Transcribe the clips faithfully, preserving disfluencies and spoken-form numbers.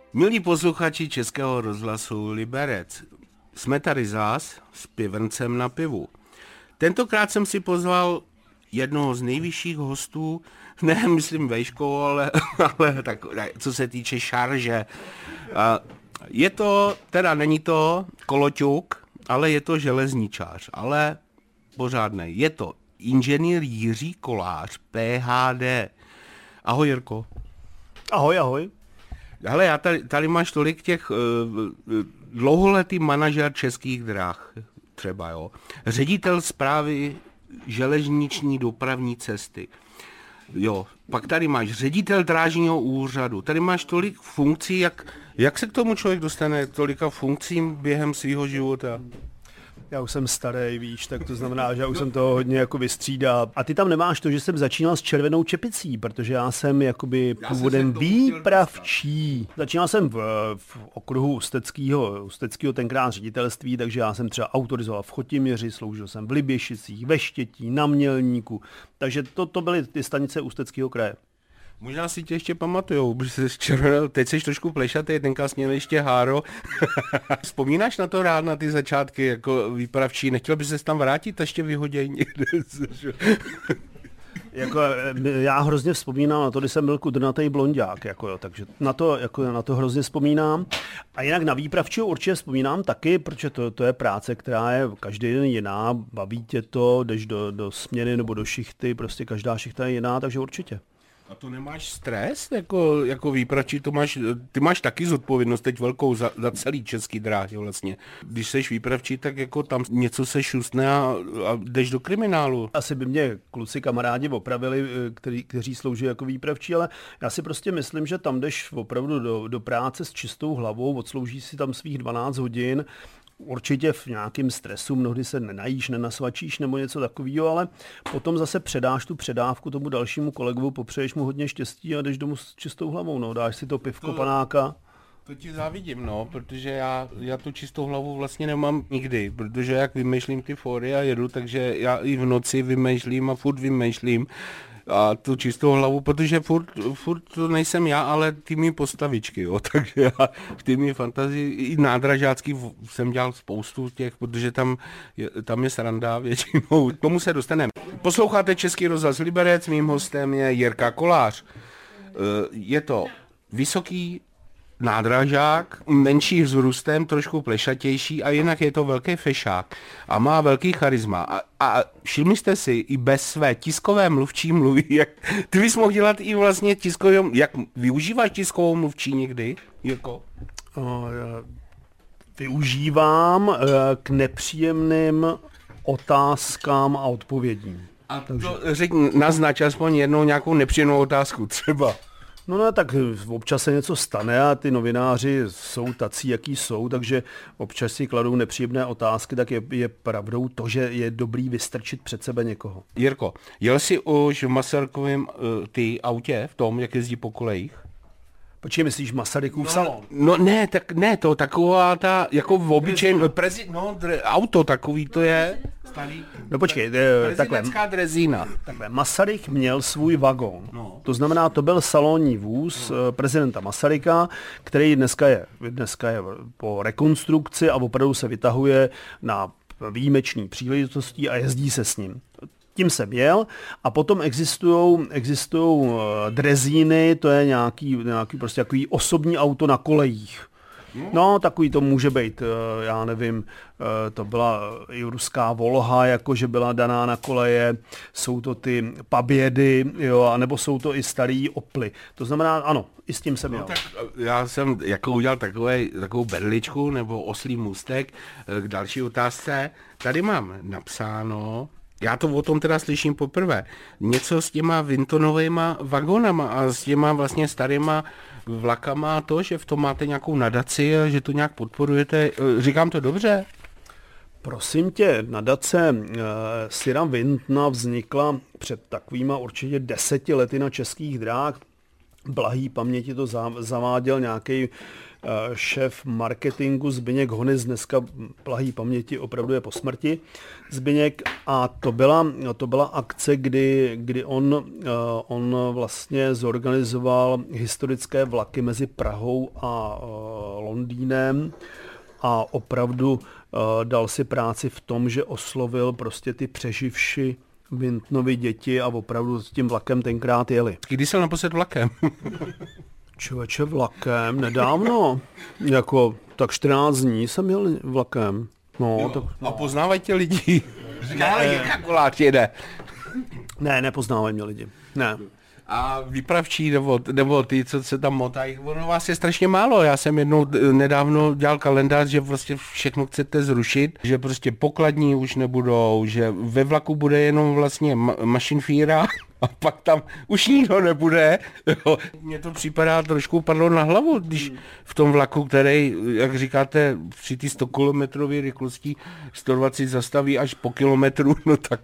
Milí posluchači Českého rozhlasu Liberec, jsme tady zás s pivencem na pivu. Tentokrát jsem si pozval jednoho z nejvyšších hostů, ne myslím vejškou, ale, ale tak, co se týče šarže. Je to, teda není to koloťuk, ale je to železničář, ale pořádnej. Je to inženýr Jiří Kolář, P H D. Ahoj, Jirko. Ahoj, ahoj. Hele, já tady, tady máš tolik těch uh, dlouholetý manažer Českých drah, třeba, jo. Ředitel správy železniční dopravní cesty. Jo, pak tady máš ředitel drážního úřadu. Tady máš tolik funkcí, jak, jak se k tomu člověk dostane tolika funkcím během svého života? Já už jsem starý, víš, tak to znamená, že já už jsem to hodně jako vystřídal. A ty tam nemáš to, že jsem začínal s červenou čepicí, protože já jsem jakoby původem výpravčí. Začínal jsem v, v okruhu ústeckého, ústeckého tenkrát ředitelství, takže já jsem třeba autorizoval v Chotěměři, sloužil jsem v Liběšicích, ve Štětí, na Mělníku. Takže to, to byly ty stanice Ústeckého kraje. Možná si tě ještě pamatujou, protože jsi červenal, teď jsi trošku plešatý, tenka jsi měl ještě háro. Vzpomínáš na to rád, na ty začátky jako výpravčí? Nechtěl bys se tam vrátit, ještě vyhoděj někde? Jako, já hrozně vzpomínám na to, když jsem byl kudrnatý blonďák, jako jo, takže na to, jako, na to hrozně vzpomínám. A jinak na výpravčího určitě vzpomínám taky, protože to, to je práce, která je každý den jiná, baví tě to, jdeš do, do směny nebo do šichty, prostě každá šichta je jiná, takže určitě. A to nemáš stres jako, jako výpravčí, to máš, ty máš taky zodpovědnost teď velkou za, za celý Český dráhy vlastně. Když seš výpravčí, tak jako tam něco se šustne a, a jdeš do kriminálu. Asi by mě kluci kamarádi opravili, který, kteří slouží jako výpravčí, ale já si prostě myslím, že tam jdeš opravdu do, do práce s čistou hlavou, odsloužíš si tam svých dvanáct hodin, určitě v nějakém stresu, mnohdy se nenajíš, nenasvačíš nebo něco takového, ale potom zase předáš tu předávku tomu dalšímu kolegovi, popřeješ mu hodně štěstí a jdeš domů s čistou hlavou, no, dáš si to pivko to, panáka. To ti závidím, no, protože já, já tu čistou hlavu vlastně nemám nikdy, protože jak vymýšlím ty fóry a jedu, takže já i v noci vymýšlím a furt vymýšlím a tu čistou hlavu, protože furt, furt to nejsem já, ale ty mý postavičky, jo, takže já v ty mý fantazii i nádražácký jsem dělal spoustu těch, protože tam je, tam je sranda většinou, k tomu se dostaneme. Posloucháte Český rozhlas Liberec, mým hostem je Jirka Kolář. Je to vysoký nádražák, menší vzrůstem, trošku plešatější a jinak je to velký fešák a má velký charisma. A, a všimli jste si, i bez své tiskové mluvčí mluví, jak ty bys mohl dělat i vlastně tiskovou, jak využíváš tiskovou mluvčí někdy, Jirko? O, já využívám k nepříjemným otázkám a odpovědím. A to řekni, naznač aspoň jednou nějakou nepříjemnou otázku třeba. No ne, tak občas se něco stane a ty novináři jsou tací, jaký jsou, takže občas si kladou nepříjemné otázky, tak je, je pravdou to, že je dobrý vystrčit před sebe někoho. Jirko, jel jsi už v Masarykovém uh, ty autě, v tom, jak jezdí po kolejích? Počkej, myslíš Masarykův no, salon? No ne, tak ne, to taková ta, jako v obyčejném, prezi, no, dre, auto takový to je. Starý, no počkej, takhle, drezína. takhle, Masaryk měl svůj vagón. No. To znamená, to byl salonní vůz no. prezidenta Masaryka, který dneska je, dneska je po rekonstrukci a opravdu se vytahuje na výjimečný příležitosti a jezdí se s ním. Tím jsem jel a potom existují existují drezíny, to je nějaký, nějaký prostě takový osobní auto na kolejích. No, takový to může být, já nevím, to byla jurská Volha, jakože byla daná na koleje, jsou to ty Pabědy, jo, anebo jsou to i starý Oply. To znamená, ano, i s tím jsem jel. No, tak já jsem jako udělal takové, takovou berličku nebo oslý můstek k další otázce. Tady mám napsáno, já to o tom teda slyším poprvé, něco s těma Vintonovejma vagónama a s těma vlastně starýma vlakama a to, že v tom máte nějakou nadaci a že to nějak podporujete. Říkám to dobře? Prosím tě, nadace uh, Sira Vintna vznikla před takovýma určitě deseti lety na Českých dráh. Blahý paměti to zaváděl nějaký šéf marketingu Zbyněk Honys, dneska plahý paměti, opravdu je po smrti Zbyněk, a to byla, to byla akce, kdy, kdy on, on vlastně zorganizoval historické vlaky mezi Prahou a Londýnem a opravdu dal si práci v tom, že oslovil prostě ty přeživši Vintnovy děti a opravdu s tím vlakem tenkrát jeli. Kdy jsi naposled vlakem? Člověče, vlakem, nedávno, jako tak čtrnáct dní jsem jel vlakem. No, jo, tak, no. A poznávají tě lidi? Říká, jak koláč jede. Ne, nepoznávají mě lidi, ne. A výpravčí nebo, nebo ty, co se tam motají, ono vás je strašně málo. Já jsem jednou nedávno dělal kalendář, že vlastně všechno chcete zrušit, že prostě pokladní už nebudou, že ve vlaku bude jenom vlastně ma- mašinfíra a pak tam už nikdo nebude. Jo. Mně to připadá trošku padlo na hlavu, když v tom vlaku, který, jak říkáte, při ty sto kilometrové rychlosti sto dvacet zastaví až po kilometru, no tak...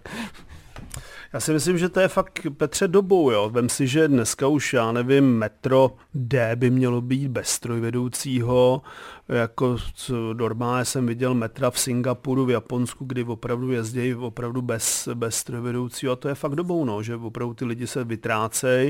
Já si myslím, že to je fakt, Petře, dobou, jo. Vem si, že dneska už, já nevím, metro D by mělo být bez strojvedoucího, jako normálně jsem viděl metra v Singapuru, v Japonsku, kdy opravdu jezdí opravdu bez, bez strojvedoucího, a to je fakt dobou, no, že opravdu ty lidi se vytrácejí.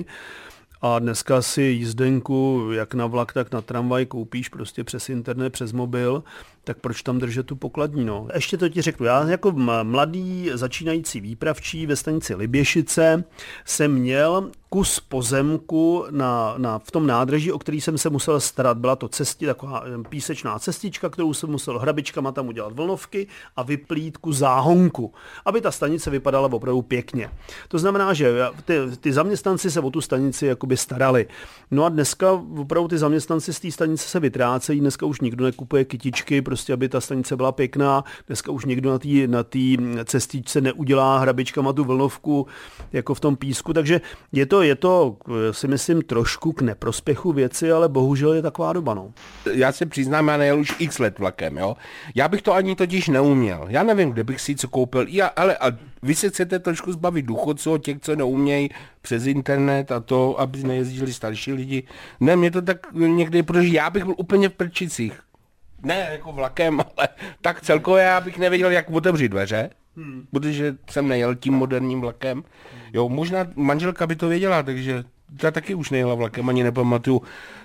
A dneska si jízdenku jak na vlak, tak na tramvaj koupíš prostě přes internet, přes mobil, tak proč tam držet tu pokladní, no. Ještě to ti řeknu, já jako mladý začínající výpravčí ve stanici Liběšice jsem měl kus pozemku na, na, v tom nádraží, o který jsem se musel starat. Byla to cesti, taková písečná cestička, kterou jsem musel hrabičkama tam udělat vlnovky a vyplít ku záhonku, aby ta stanice vypadala opravdu pěkně. To znamená, že ty, ty zaměstnanci se o tu stanici jakoby starali. No a dneska opravdu ty zaměstnanci z té stanice se vytrácejí, dneska už nikdo nekupuje kytičky, prostě aby ta stanice byla pěkná, dneska už někdo na té na té cestičce neudělá hrabičkama tu vlnovku jako v tom písku, takže je to Je to, si myslím, trošku k neprospěchu věci, ale bohužel je taková doba, no. Já se přiznám, já nejel už x let vlakem, jo. Já bych to ani totiž neuměl. Já nevím, kde bych si co koupil. Já, ale a vy se chcete trošku zbavit důchodců, těch, co neumějí přes internet a to, aby nejezdili starší lidi. Ne, mě to tak někdy, protože já bych byl úplně v prčicích. Ne jako vlakem, ale tak celkově já bych nevěděl, jak otevřít dveře. Hmm. Protože jsem nejel tím moderním vlakem. Jo, možná manželka by to věděla, takže ta taky už nejela vlakem, ani nepamatuju.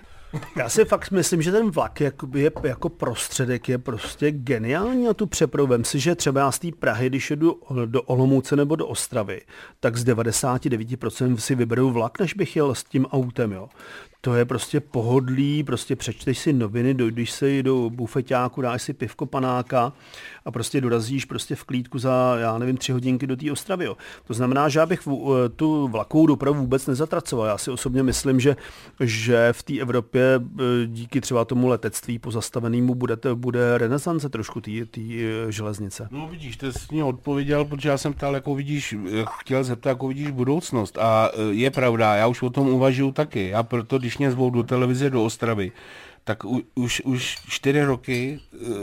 Já si fakt myslím, že ten vlak je jako prostředek je prostě geniální na tu přepravu. Vem si, že třeba já z té Prahy, když jedu do Olomouce nebo do Ostravy, tak z devadesát devět procent si vyberu vlak, než bych jel s tím autem, jo. To je prostě pohodlí, prostě přečteš si noviny, dojdeš si do bufeťáku, dáš si pivko panáka a prostě dorazíš prostě v klídku za, já nevím, tři hodinky do té Ostravy. Jo. To znamená, že já bych tu vlakovou dopravu vůbec nezatracoval. Já si osobně myslím, že, že v té Evropě díky třeba tomu letectví pozastavenému bude, bude renesance trošku té železnice. No vidíš, to jsi mě odpověděl, protože já jsem ptal, jako vidíš, chtěl zeptat, jako vidíš budoucnost. A je pravda, já už o tom uvažuju taky. Já proto, když mě zvou do televize do Ostravy, tak u, už, už čtyři roky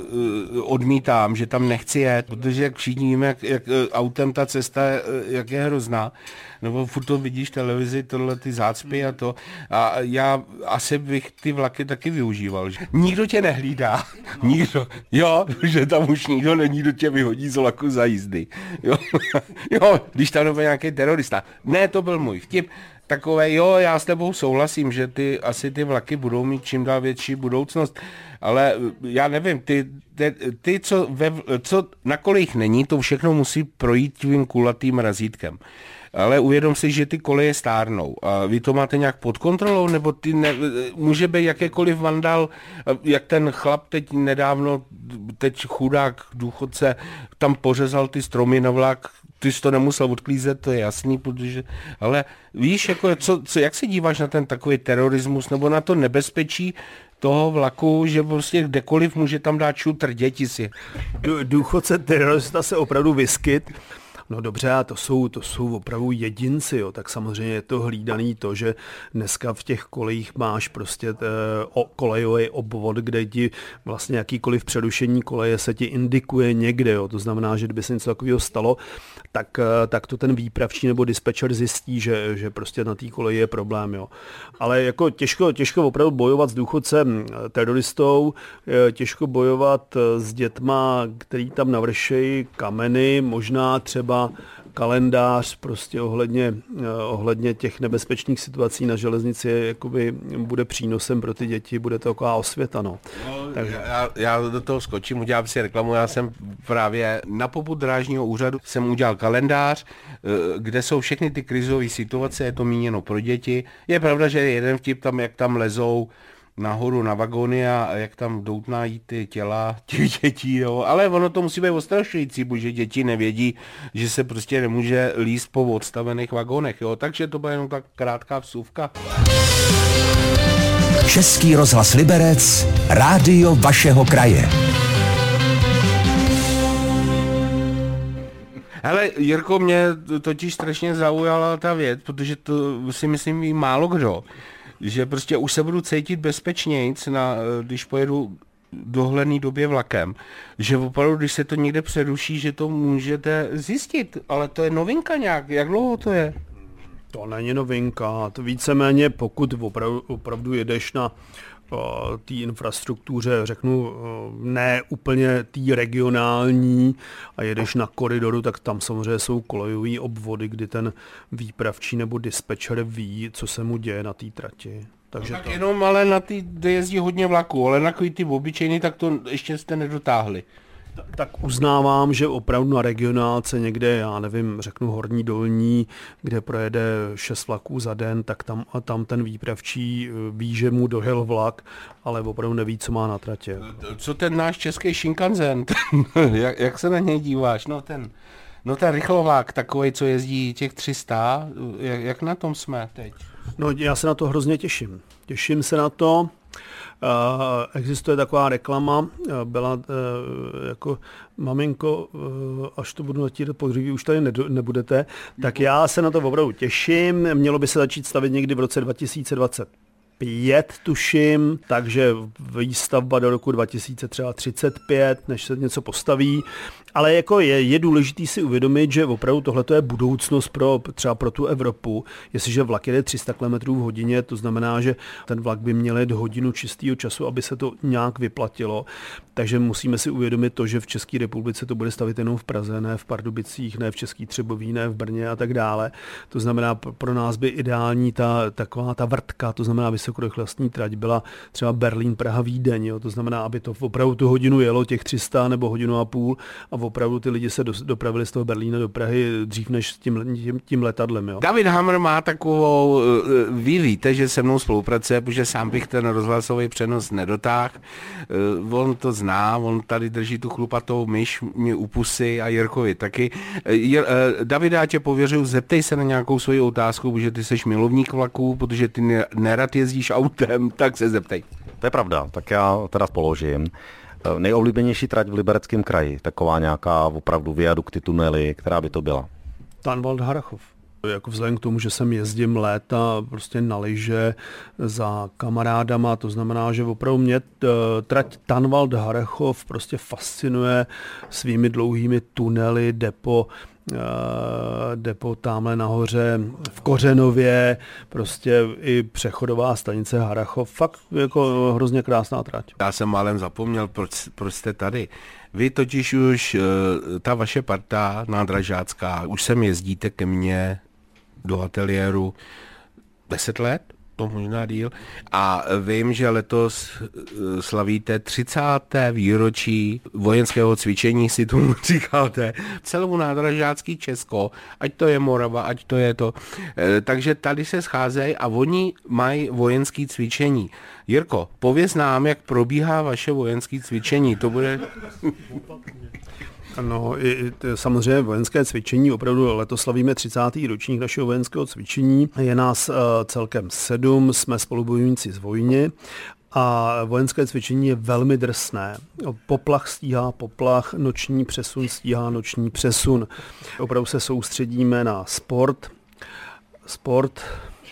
uh, odmítám, že tam nechci jet, protože jak všichni víme, jak, jak uh, autem ta cesta, uh, jak je hrozná, nebo furt to vidíš televizi, tohle ty zácpy a to, a já asi bych ty vlaky taky využíval. Že? Nikdo tě nehlídá, nikdo, jo, že tam už nikdo není, kdo tě vyhodí z vlaku za jízdy, jo, jo, když tam byl nějaký terorista. Ne, to byl můj vtip. Takové, jo, já s tebou souhlasím, že ty asi ty vlaky budou mít čím dál větší budoucnost, ale já nevím, ty, ty, ty co, ve, co na kolejích není, to všechno musí projít tím kulatým razítkem. Ale uvědom si, že ty koleje stárnou. A vy to máte nějak pod kontrolou, nebo ty ne, může být jakékoliv vandal, jak ten chlap teď nedávno, teď chudák důchodce, tam pořezal ty stromy na vlak, ty jsi to nemusel odklízet, to je jasný, protože, ale víš, jako, co, co, jak se díváš na ten takový terorismus, nebo na to nebezpečí toho vlaku, že prostě kdekoliv může tam dát šutr, děti si. Důchodce terorista se opravdu vyskyt. No dobře, a to jsou, to jsou opravdu jedinci, jo. Tak samozřejmě je to hlídaný to, že dneska v těch kolejích máš prostě t, o, kolejový obvod, kde ti vlastně jakýkoliv přerušení koleje se ti indikuje někde, jo. To znamená, že kdyby se něco takového stalo, tak, tak to ten výpravčí nebo dispečer zjistí, že, že prostě na té koleji je problém, jo. Ale jako těžko, těžko opravdu bojovat s důchodcem teroristou, těžko bojovat s dětma, který tam navršejí kameny, možná třeba kalendář prostě ohledně, ohledně těch nebezpečných situací na železnici jakoby bude přínosem pro ty děti, bude to taková osvěta. No. No, Takže... já, já do toho skočím, udělám si reklamu, já jsem právě na popud drážního úřadu jsem udělal kalendář, kde jsou všechny ty krizové situace, je to míněno pro děti. Je pravda, že jeden vtip tam, jak tam lezou nahoru na vagóny a jak tam doutnají ty těla těch dětí, jo. Ale ono to musí být ostrašující, protože děti nevědí, že se prostě nemůže líst po odstavených vagónech, jo. Takže to byla jenom tak krátká vsuvka. Český rozhlas Liberec, rádio vašeho kraje. Hele, Jirko, mě totiž strašně zaujala ta věc, protože to si myslím ví málo kdo, že prostě už se budu cítit bezpečnějc, na, když pojedu dohledný době vlakem, že opravdu, když se to někde přeruší, že to můžete zjistit, ale to je novinka nějak, jak dlouho to je? To není novinka, to víceméně pokud opravdu, opravdu jedeš na té infrastruktuře, řeknu, ne úplně té regionální a jedeš na koridoru, tak tam samozřejmě jsou kolejové obvody, kdy ten výpravčí nebo dispečer ví, co se mu děje na té trati. Takže no tak to... jenom ale na ty, kde jezdí hodně vlaků, ale na ty obyčejný, tak to ještě jste nedotáhli. Tak uznávám, že opravdu na regionálce někde, já nevím, řeknu Horní Dolní, kde projede šest vlaků za den, tak tam, a tam ten výpravčí ví, že mu dojel vlak, ale opravdu neví, co má na tratě. Co ten náš český Shinkansen? jak, jak se na něj díváš? No ten, no ten rychlovlák takovej, co jezdí těch tři sta, jak, jak na tom jsme teď? No já se na to hrozně těším. Těším se na to. Uh, existuje taková reklama, uh, byla uh, jako maminko, uh, až to budu natírat podříví, už tady nedo, nebudete, tak já se na to opravdu těším. Mělo by se začít stavit někdy v roce dva tisíce dvacet pět, tuším, takže výstavba do roku dva tisíce třicet pět, než se něco postaví. Ale jako je, je důležitý si uvědomit, že opravdu tohle je budoucnost pro, třeba pro tu Evropu. Jestliže vlak jede tři sta kilometrů v hodině, to znamená, že ten vlak by měl jet hodinu čistého času, aby se to nějak vyplatilo. Takže musíme si uvědomit to, že v České republice to bude stavit jenom v Praze, ne v Pardubicích, ne v Český Třebový, ne v Brně a tak dále. To znamená, pro nás by ideální ta taková ta vrtka, to znamená vysokorychlostní trať byla třeba Berlín, Praha, Vídeň, jo? To znamená, aby to opravdu tu hodinu jelo těch tři sta nebo hodinu a půl a opravdu ty lidi se do, dopravili z toho Berlína do Prahy dřív než tím, tím, tím letadlem. Jo. David Hammer má takovou, vy víte, že se mnou spolupracuje, protože sám bych ten rozhlasový přenos nedotáhl. On to zná, on tady drží tu chlupatou myš mě u pusy a Jirkovi taky. David, já tě pověřuju, zeptej se na nějakou svoji otázku, protože ty seš milovník vlaků, protože ty nerad jezdíš autem, tak se zeptej. To je pravda, tak já teda položím. Nejoblíbenější trať v Libereckém kraji, taková nějaká opravdu viadukty, tunely, která by to byla? Tanvald Harrachov. Jako vzhledem k tomu, že jsem jezdím léta prostě na lyže za kamarádama, to znamená, že opravdu mě trať Tanvald Harrachov prostě fascinuje svými dlouhými tunely, depo, depo tamhle nahoře v Kořenově, prostě i přechodová stanice Harrachov, fakt jako hrozně krásná trať. Já jsem málem zapomněl, proč, proč jste tady. Vy totiž už, ta vaše parta nádražácká, už sem jezdíte ke mně do ateliéru deset let, to možná díl, a vím, že letos slavíte třicáté výročí vojenského cvičení, si tomu říkáte, celou nádražácký Česko, ať to je Morava, ať to je to. Takže tady se scházejí a oni mají vojenský cvičení. Jirko, pověz nám, jak probíhá vaše vojenské cvičení, to bude... No, i, i, samozřejmě vojenské cvičení, opravdu letos slavíme třicátý ročník našeho vojenského cvičení. Je nás uh, celkem sedm, jsme spolubojovníci z vojny a vojenské cvičení je velmi drsné. Poplach stíhá poplach, noční přesun stíhá noční přesun. Opravdu se soustředíme na sport, sport,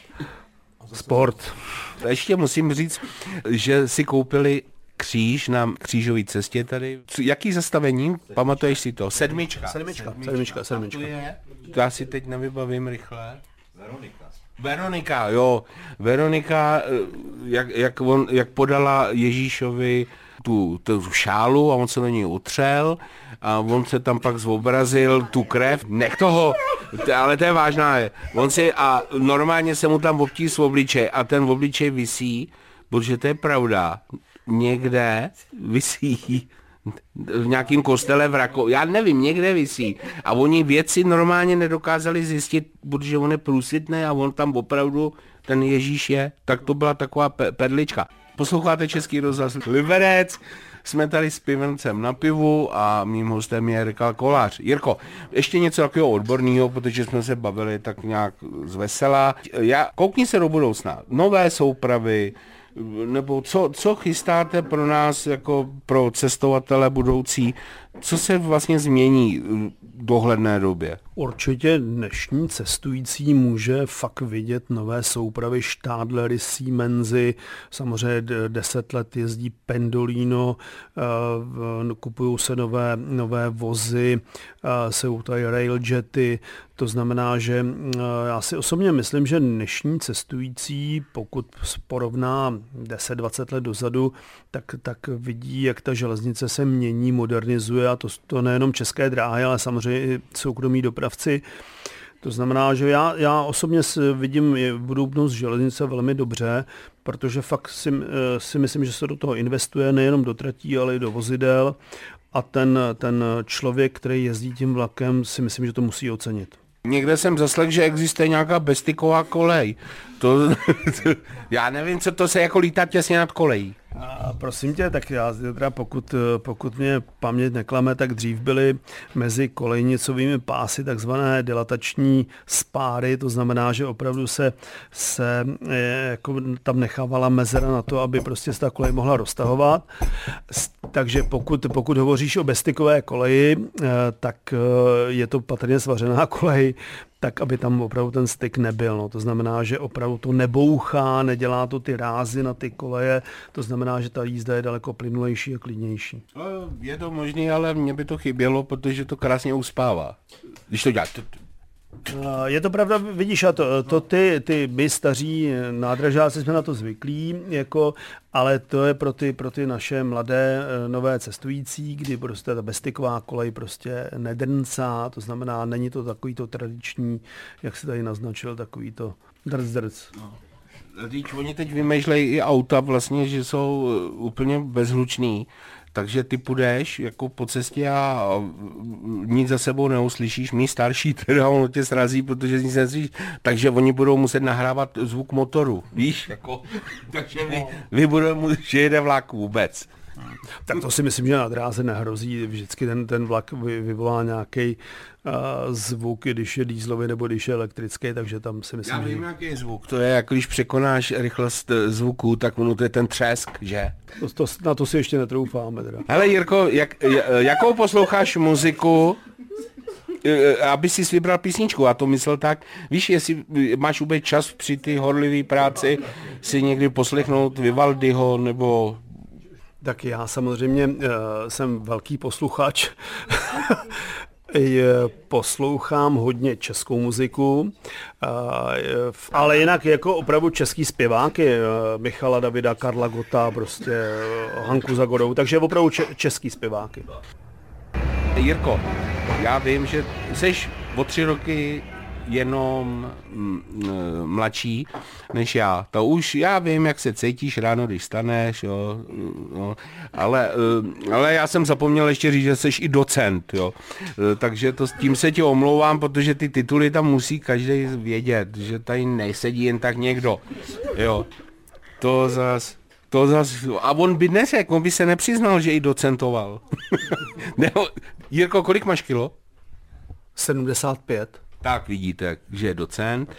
sport. Ještě musím říct, že si koupili kříž na křížové cestě tady. Jaký zastavení? Pamatuješ si to? Sedmička. Sedmička, sedmička, sedmička. To já si teď nevybavím rychle. Veronika. Veronika, jo. Veronika, jak, jak, on, jak podala Ježíšovi tu, tu šálu a on se na něj utřel a on se tam pak zobrazil, tu krev, nech toho, ale to je vážná je. On si, a normálně se mu tam obtísl obličej a ten obličej visí, protože to je pravda, někde visí v nějakým kostele v Rakou, já nevím, někde visí. A oni věci normálně nedokázali zjistit, protože on je průsitný a on tam opravdu, ten Ježíš je, tak to byla taková pe- perlička. Posloucháte Český rozhlas Liberec, jsme tady s pivencem na pivu a mým hostem je Rikal Kolář. Jirko, ještě něco takového odborného, protože jsme se bavili tak nějak zvesela. Já, koukni se do budoucna, nové soupravy, nebo co, co chystáte pro nás, jako pro cestovatele budoucí, co se vlastně změní v dohledné době? Určitě dnešní cestující může fakt vidět nové soupravy Stadlery, Siemensy, samozřejmě deset let jezdí Pendolino, kupují se nové, nové vozy, jsou tady railjety, to znamená, že já si osobně myslím, že dnešní cestující, pokud porovná deset dvacet let dozadu, tak, tak vidí, jak ta železnice se mění, modernizuje a to, to nejenom České dráhy, ale samozřejmě i soukromí dopravci. To znamená, že já, já osobně vidím budoucnost železnice velmi dobře, protože fakt si, si myslím, že se do toho investuje nejenom do tratí, ale i do vozidel a ten, ten člověk, který jezdí tím vlakem, si myslím, že to musí ocenit. Někde jsem zaslech, že existuje nějaká bezstyková kolej. To, to, já nevím, co to se jako lítá těsně nad kolejí. A prosím tě, tak já teda pokud, pokud mě paměť neklame, tak dřív byly mezi kolejnicovými pásy takzvané dilatační spáry, to znamená, že opravdu se, se jako tam nechávala mezera na to, aby prostě se ta kolej mohla roztahovat. Takže pokud, pokud hovoříš o bezstykové koleji, tak je to patrně svařená kolej, tak aby tam opravdu ten styk nebyl. No. To znamená, že opravdu to nebouchá, nedělá to ty rázy na ty koleje, to znamená, že ta jízda je daleko plynulejší a klidnější. Je to možné, ale mně by to chybělo, protože to krásně uspává. Když to dělá... Je to pravda, vidíš, a to, to ty, ty my staří nádražáci jsme na to zvyklí, jako, ale to je pro ty, pro ty naše mladé nové cestující, kdy prostě ta bezstyková kolej prostě nedrncá, to znamená, není to takový to tradiční, jak si tady naznačil, takový to drc drc. No. Když oni teď vymýšlejí i auta vlastně, že jsou úplně bezhlučný, takže ty půjdeš jako po cestě a nic za sebou neuslyšíš, mý starší teda, ono tě srazí, protože nic neslyšíš, takže oni budou muset nahrávat zvuk motoru, víš, jako, takže vy, vy budou muset, že jede vlak vůbec. Tak to si myslím, že na dráze nehrozí, vždycky ten, ten vlak vy, vyvolá nějaký uh, zvuk, když je dýzlový nebo když je elektrický, takže tam si myslím, Já vím, že... jaký je zvuk, to je, jako když překonáš rychlost zvuku, tak ono to je ten třesk, že? To, to, na to si ještě netroufáme teda. Hele Jirko, jak, jakou posloucháš muziku, aby si vybral písničku, a to myslel tak, víš, jestli máš vůbec čas při ty horlivé práci si někdy poslechnout Vivaldiho nebo... Tak já samozřejmě uh, jsem velký posluchač. Poslouchám hodně českou muziku, uh, ale jinak jako opravdu český zpěváky, uh, Michala Davida, Karla Gotta, prostě uh, Hanku Zagorovou, takže opravdu če- český zpěváky. Jirko, já vím, že jsi o tři roky jenom mladší než já. To už já vím, jak se cítíš ráno, když staneš, jo, no, ale, ale já jsem zapomněl ještě říct, že jsi i docent, jo. Takže to, tím se ti omlouvám, protože ty tituly tam musí každý vědět, že tady nesedí jen tak někdo, jo. To zas... To zas, a on by dnes, jak on by se nepřiznal, že i docentoval. Nebo, Jirko, kolik máš kilo? sedmdesát pět. Tak vidíte, že je docent.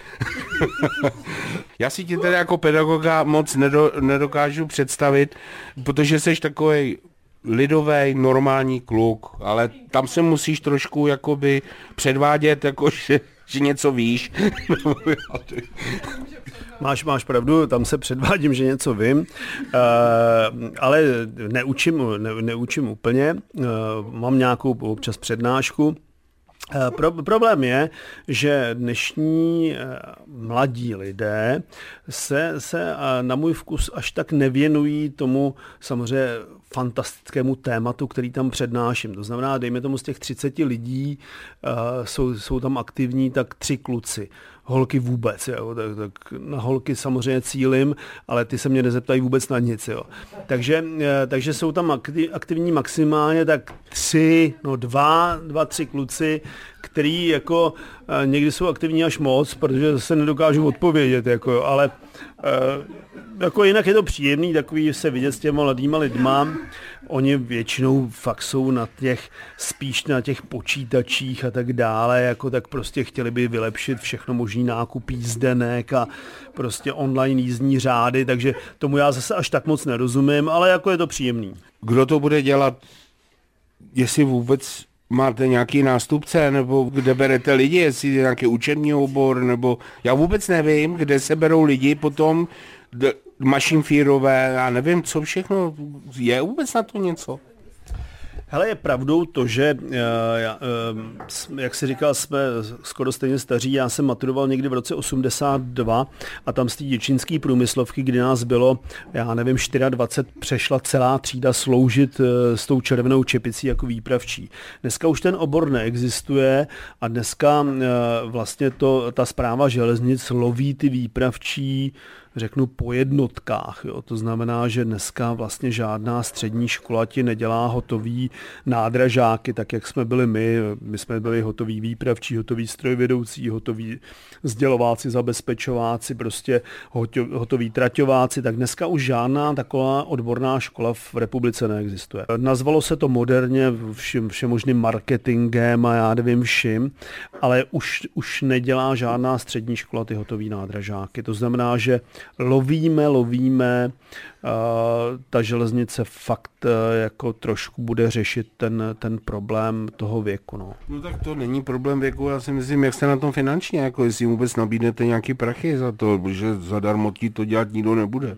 Já si tě teda jako pedagoga moc nedo, nedokážu představit, protože jsi takovej lidový, normální kluk, ale tam se musíš trošku jakoby předvádět, jako že, že něco víš. Máš, máš pravdu, tam se předvádím, že něco vím, uh, ale neučím, ne, neučím úplně, uh, mám nějakou občas přednášku. Pro, problém je, že dnešní mladí lidé se, se na můj vkus až tak nevěnují tomu samozřejmě fantastickému tématu, který tam přednáším. To znamená, dejme tomu z těch třiceti lidí, uh, jsou, jsou tam aktivní tak tři kluci. Holky vůbec, jo. Tak, tak na holky samozřejmě cílim, ale ty se mě nezeptají vůbec na nic. Jo. Takže, takže jsou tam aktiv, aktivní maximálně tak tři, no dva, dva, tři kluci, který jako někdy jsou aktivní až moc, protože se nedokážu odpovědět, jako, jo. Ale jako jinak je to příjemný takový se vidět s těma mladýma lidma. Oni většinou fakt jsou na těch, spíš na těch počítačích a tak dále, jako tak prostě chtěli by vylepšit všechno možný nákup jízdenek a prostě online jízdní řády, takže tomu já zase až tak moc nerozumím, ale jako je to příjemný. Kdo to bude dělat, jestli vůbec máte nějaký nástupce, nebo kde berete lidi, jestli je nějaký učební obor, nebo já vůbec nevím, kde se berou lidi potom, mašinfírové, já nevím, co všechno, je vůbec na to něco? Hele, je pravdou to, že, jak jsi říkal, jsme skoro stejně staří, já jsem maturoval někdy v roce osmdesát dva a tam z té děčínské průmyslovky, kdy nás bylo, já nevím, dvacet čtyři, přešla celá třída sloužit s tou červenou čepicí jako výpravčí. Dneska už ten obor neexistuje a dneska vlastně to, ta správa železnic loví ty výpravčí, řeknu, po jednotkách. Jo. To znamená, že dneska vlastně žádná střední škola ti nedělá hotový nádražáky, tak jak jsme byli my. My jsme byli hotoví výpravčí, hotoví strojvedoucí, hotoví sdělováci, zabezpečováci, prostě hotoví traťováci, tak dneska už žádná taková odborná škola v republice neexistuje. Nazvalo se to moderně všem, všemožným marketingem a já nevím vším, ale už, už nedělá žádná střední škola ty hotový nádražáky. To znamená, že lovíme, lovíme, uh, ta železnice fakt uh, jako trošku bude řešit ten, ten problém toho věku. No. no tak to není problém věku, já si myslím, jak jste na tom finančně, jako jestli vůbec nabídnete nějaký prachy za to, protože zadarmo ti to dělat nikdo nebude.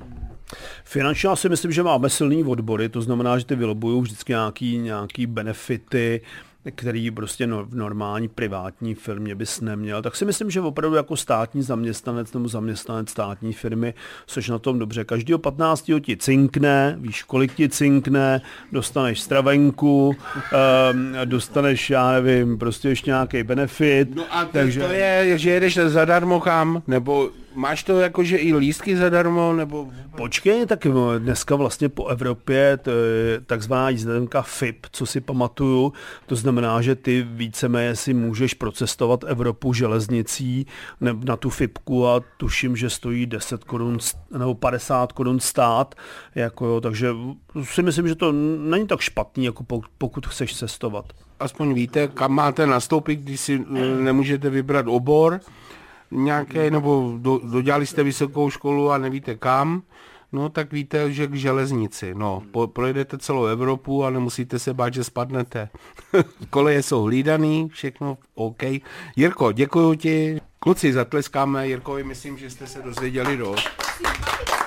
Finančně já si myslím, že máme silný odbory, to znamená, že ty vylobují vždycky nějaký, nějaký benefity, který prostě no, v normální privátní firmě bys neměl, tak si myslím, že opravdu jako státní zaměstnanec nebo zaměstnanec státní firmy což na tom dobře. Každýho patnáctého ti cinkne, víš, kolik ti cinkne, dostaneš stravenku, um, dostaneš, já nevím, prostě ještě nějaký benefit. No a to, takže... to je, že jedeš zadarmo kam, nebo máš to jako, že i lístky zadarmo, nebo... Počkej, tak dneska vlastně po Evropě to je takzvaná jízdenka F I P, co si pamatuju, to znamená, že ty víceméně si můžeš procestovat Evropu železnicí na tu FIPku a tuším, že stojí deset korun nebo padesát korun stát, jako jo, takže si myslím, že to není tak špatný, jako pokud chceš cestovat. Aspoň víte, kam máte nastoupit, když si nemůžete vybrat obor nějaké, nebo do, dodělali jste vysokou školu a nevíte kam, no tak víte, že k železnici. No, po, projedete celou Evropu a nemusíte se bát, že spadnete. Koleje jsou hlídaný, všechno OK. Jirko, děkuju ti. Kluci, zatleskáme Jirkovi, myslím, že jste se dozvěděli dost.